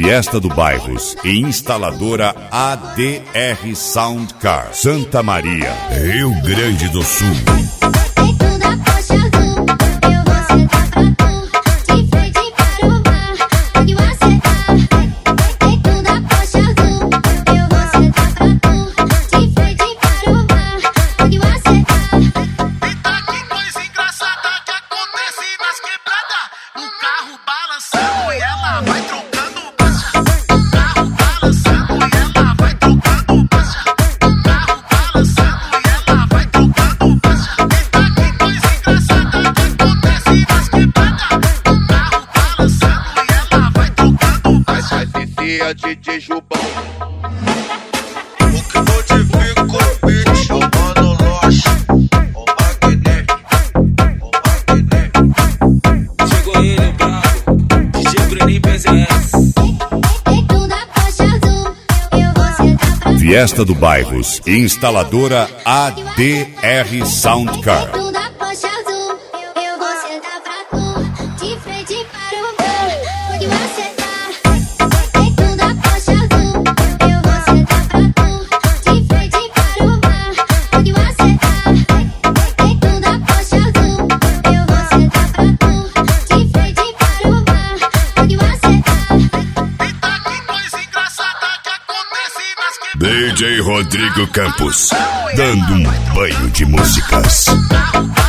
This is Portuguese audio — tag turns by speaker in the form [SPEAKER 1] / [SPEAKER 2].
[SPEAKER 1] Fiesta do Bairros e instaladora ADR Sound Car, Santa Maria, Rio Grande do Sul.
[SPEAKER 2] DJ Jubão, o que modifica o beat, o Mano Loche, o Magné.
[SPEAKER 3] Chegou ele, o brabo, DJ Bruninho PZS.
[SPEAKER 1] Fiesta do Bairros e instaladora ADR Sound Car. DJ Rodrigo Campos, dando um banho de músicas.